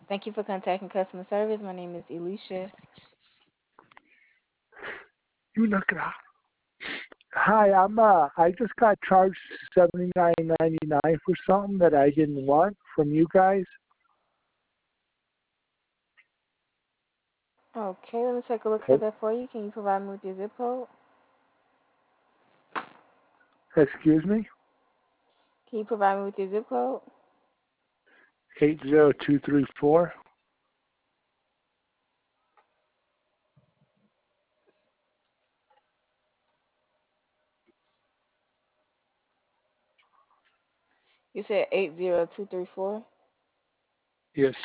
Thank you for contacting customer service. My name is Elisha. You knock it out. Hi, I just got charged $79.99 for something that I didn't want from you guys. Okay, let me take a look at Oh, that for you. Can you provide me with your zip code? excuse me? Can you provide me with your zip code? 80234. You said 80234. Yes.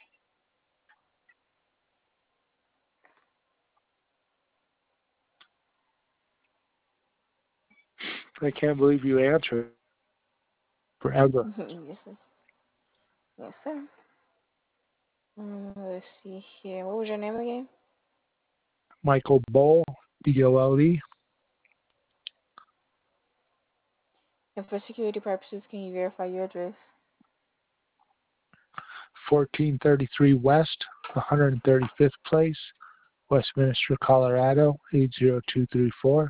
I can't believe you answered forever. Yes, sir. Yes, sir. Let's see here. What was your name again? Michael Bowl, Bole. And for security purposes, can you verify your address? 1433 West, 135th Place, Westminster, Colorado, 80234.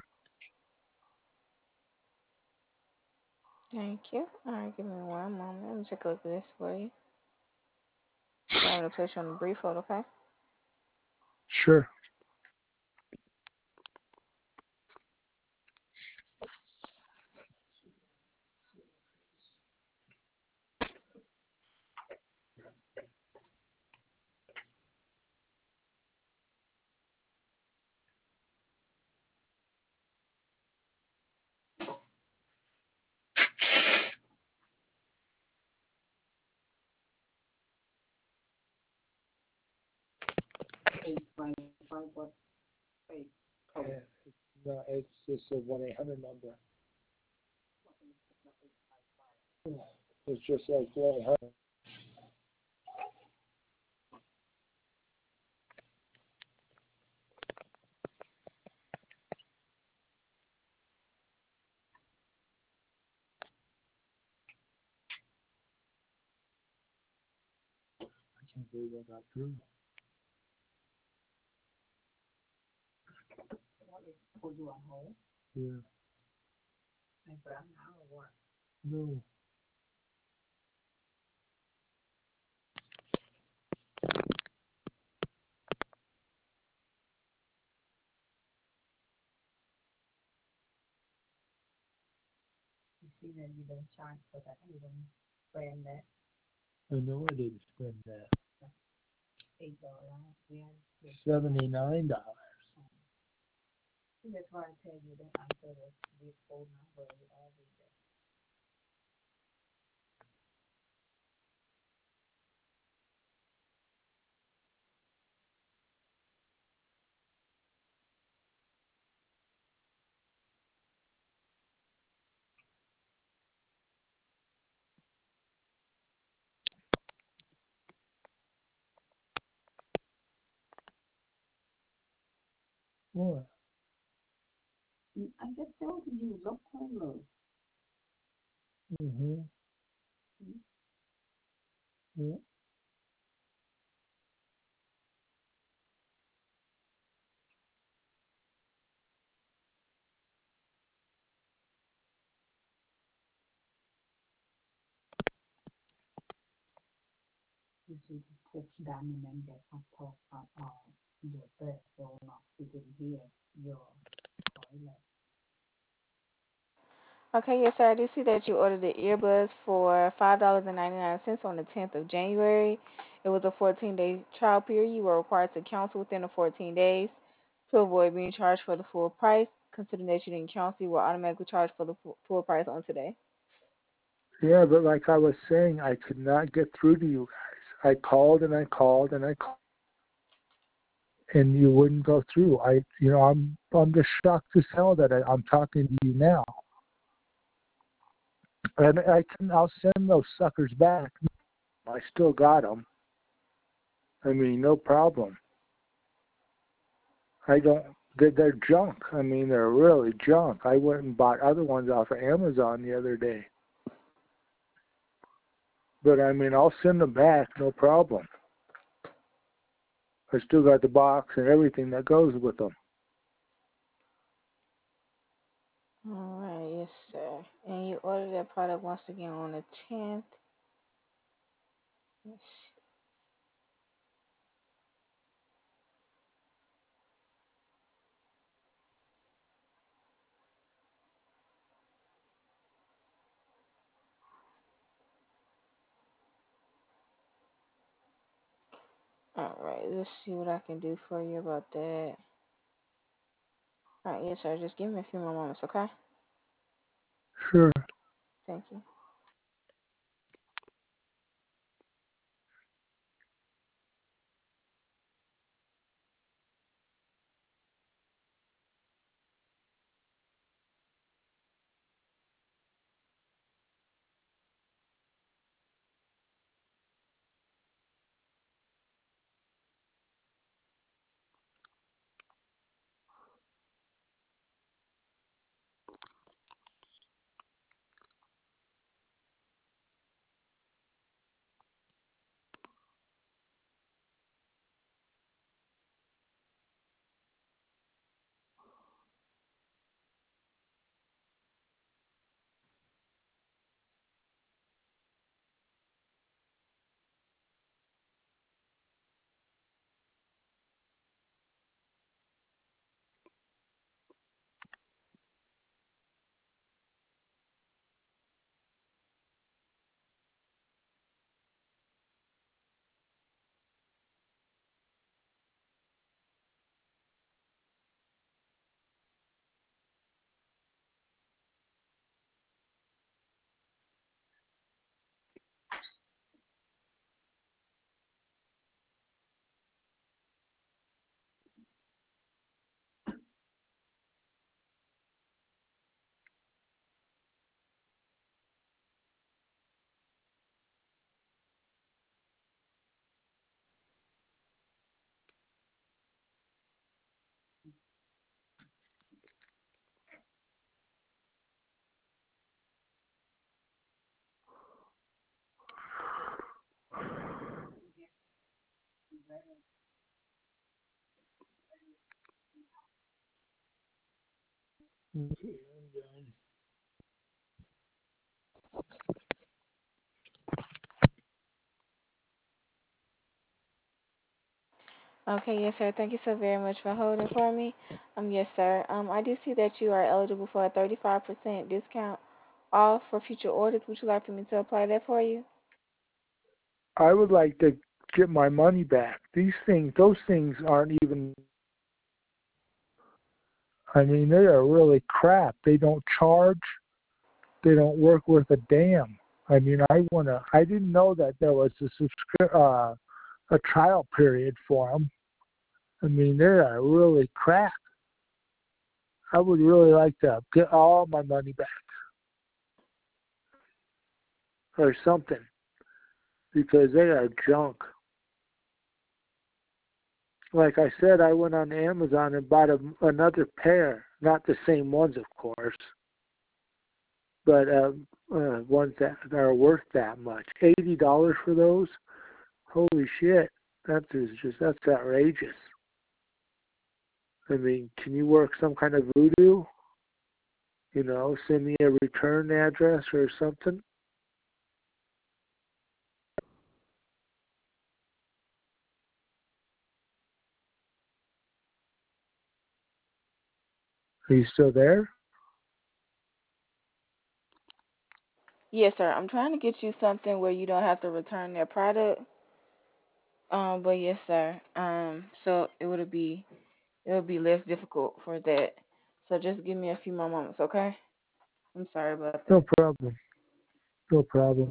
Thank you. All right, give me one moment. Let me take a look at this for you. I'm going to place you on a brief hold, okay? Sure. Yeah, no, it's just a 1-800 number. It's just like 1-800. I can't believe I got through. Yeah. No. I know I didn't spend that. $79. What? Mm-hmm. Yeah. Okay, yes, sir. I do see that you ordered the earbuds for $5.99 on the 10th of January. It was a 14-day trial period. You were required to cancel within the 14 days to avoid being charged for the full price. Considering that you didn't cancel, you were automatically charged for the full price on today. Yeah, but like I was saying, I could not get through to you guys. I called and I called and I called, and you wouldn't go through. I'm just shocked as hell that I'm talking to you now. And I'll send those suckers back. I still got them. I mean, no problem. I don't. They're junk. I mean, they're really junk. I went and bought other ones off of Amazon the other day. But I mean, I'll send them back, no problem. I still got the box and everything that goes with them. All right, yes, sir. And you ordered that product once again on the 10th. Yes. All right, let's see what I can do for you about that. All right, yes, sir. Just give me a few more moments, okay? Sure. Thank you. Okay, I'm done. Okay, yes, sir. Thank you so very much for holding for me. Yes, sir. I do see that you are eligible for a 35% discount off for future orders. Would you like for me to apply that for you? I would like to get my money back. Those things aren't even, I mean, they are really crap. They don't charge. They don't work worth a damn. I mean, I didn't know that there was a trial period for them. I mean, they are really crap. I would really like to get all my money back or something because they are junk. Like I said, I went on Amazon and bought another pair, not the same ones, of course, but ones that are worth that much. $80 for those? Holy shit! That's outrageous. I mean, can you work some kind of voodoo? You know, send me a return address or something. Are you still there? Yes, sir. I'm trying to get you something where you don't have to return their product. But yes, sir. So it would be less difficult for that. So just give me a few more moments, okay? I'm sorry about No that. problem. No problem.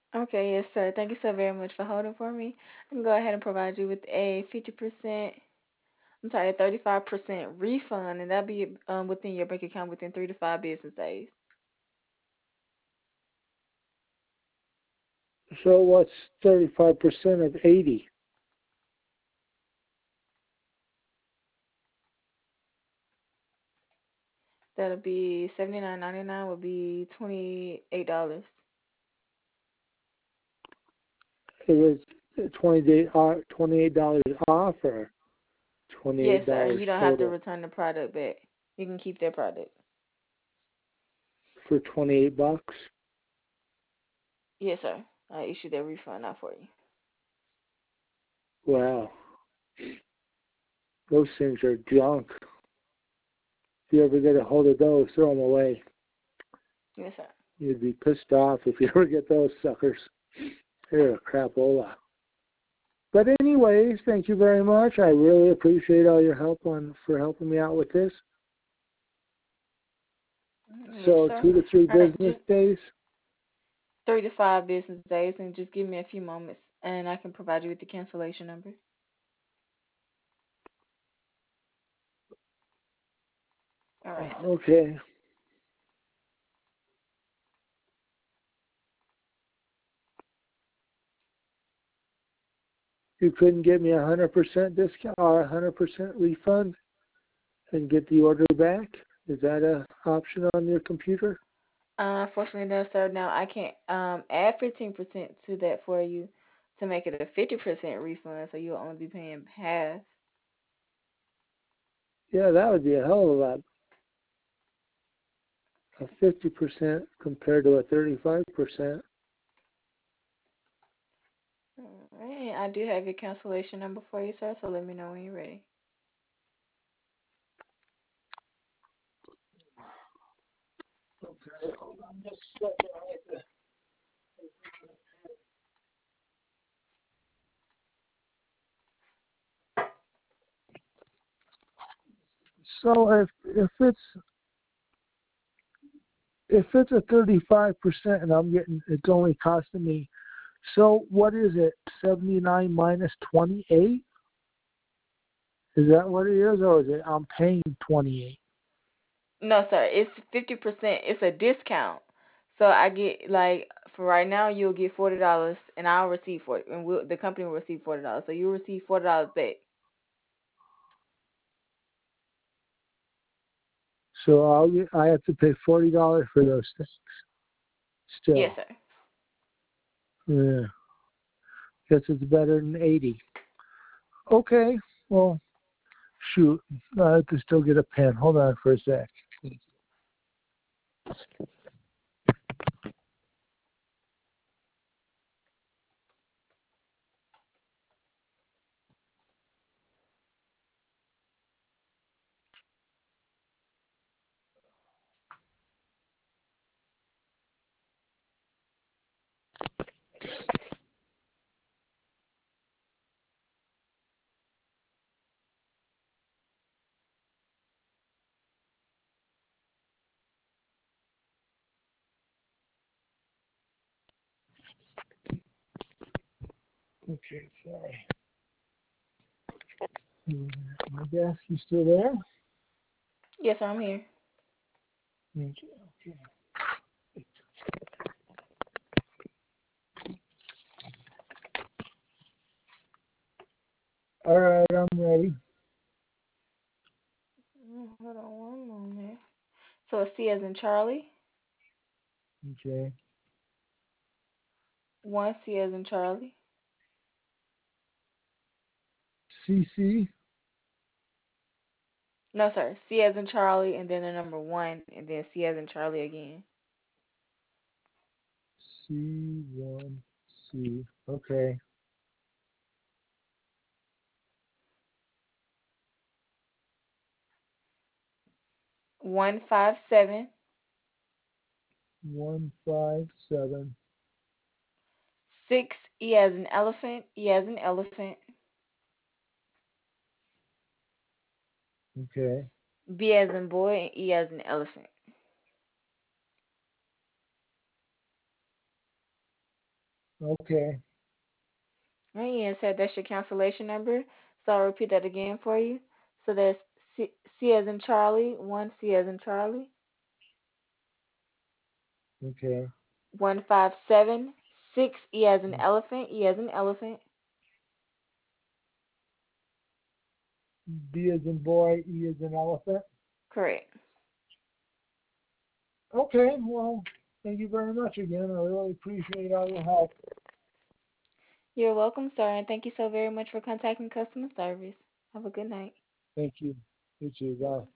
Okay, yes, sir. Thank you so very much for holding for me. I can go ahead and provide you with a 50%, I'm sorry, a 35% refund, and that'll be within your bank account within 3 to 5 business days. So what's 35% of 80? That'll be $79.99 would be $28. It was $28 off or Yes, sir. $28 And you don't have to total return the product back. You can keep that product. for 28 bucks? Yes, sir. I issue that refund out for you. Wow, those things are junk. If you ever get a hold of those, throw them away. Yes, sir. You'd be pissed off if you ever get those suckers. They're a crapola. But anyways, thank you very much. I really appreciate all your help for helping me out with this. Yes, So sir. 2 to 3 All right, business just days. 3 to 5 business days, and just give me a few moments, and I can provide you with the cancellation number. All right, sir. Okay. You couldn't give me 100% discount or 100% refund and get the order back? Is that a option on your computer? Unfortunately, no, sir. Now I can't add 15% to that for you to make it a 50% refund, so you'll only be paying half. Yeah, that would be a hell of a lot. A 50% compared to a 35%. All right, I do have your cancellation number for you, sir. So let me know when you're ready. Okay, hold on just a second. So if it's a 35% and it's only costing me, so what is it? 79 minus 28? Is that what it is, or is it I'm paying 28? No, sir. It's 50%. It's a discount. So I get like for right now, you'll get $40, and I'll receive 40, and the company will receive $40. So you'll receive $40 back. So I have to pay $40 for those things Yes, still. sir. Yeah, guess it's better than 80. Okay, well, shoot, I have to still get a pen. Hold on for a sec. Okay, sorry. My desk, you still there? Yes, sir. I'm here. Okay. All right, I'm ready. Hold on one moment. So C as in Charlie, Okay. one C as in Charlie, CC no, sir. C as in Charlie, and then the number one, and then C as in Charlie again. C1C. Okay. 157 157. 6 E as in elephant, E as in elephant, Okay. B as in boy, and E as in elephant. Okay. Right, yeah, sir, that's your cancellation number. So I'll repeat that again for you. So that's C as in Charlie, 1 C as in Charlie, Okay. 157 6 E as in elephant, E as in elephant. B as in boy, E as in elephant. Correct. Okay, well, thank you very much again. I really appreciate all your help. You're welcome, sir, and thank you so very much for contacting customer service. Have a good night. Thank you. You too. You're Bye. welcome.